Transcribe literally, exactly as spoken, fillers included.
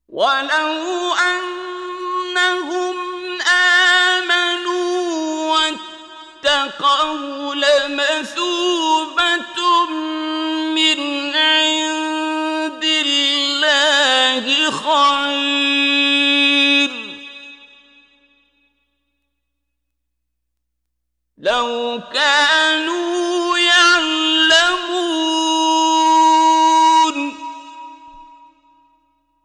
ولو أنهم آمنوا واتقوا لمثوبة من عند الله خير لو كانوا